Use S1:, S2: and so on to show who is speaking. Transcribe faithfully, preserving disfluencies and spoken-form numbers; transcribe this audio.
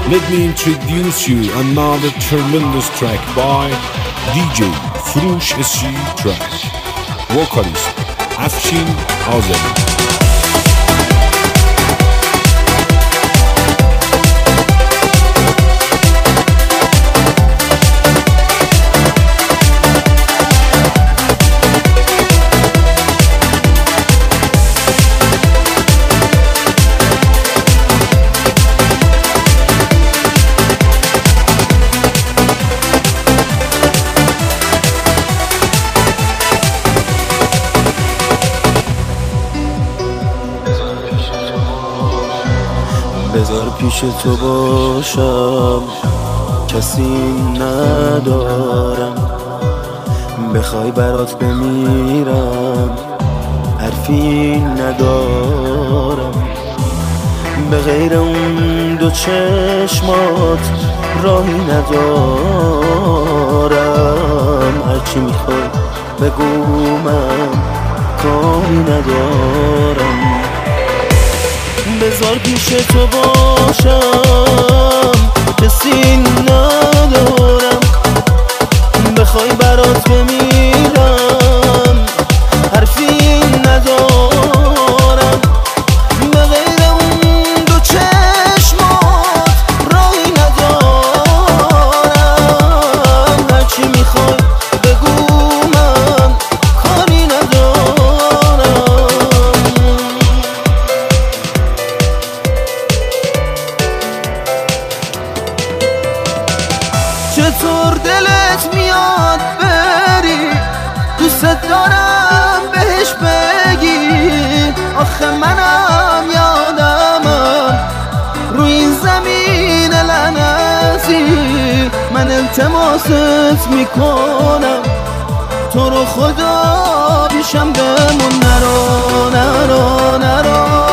S1: let me introduce you another tremendous track by D J Frush S G Track. Vocalist Afshin Azami.
S2: بذار پیش تو باشم، کسی ندارم، بخوای برات بمیرم، حرفی ندارم. به غیر اون دو چشمات راهی ندارم، هرچی میخوای بگو من کاری ندارم. بذار پیش تو باشم، کسی ندارم، بخوای برات بمیرم، حرفی ندارم. به غیر اون دو چشمات راهی ندارم، هرچی میخوای بگو من کاری ندارم. چطور دلت میاد بری، دوست دارم بهش بگی، آخه منم یادمم روی این زمین لعنتی، من التماست میکنم تو رو خدا پیشم بمون، نرو نرو نرو.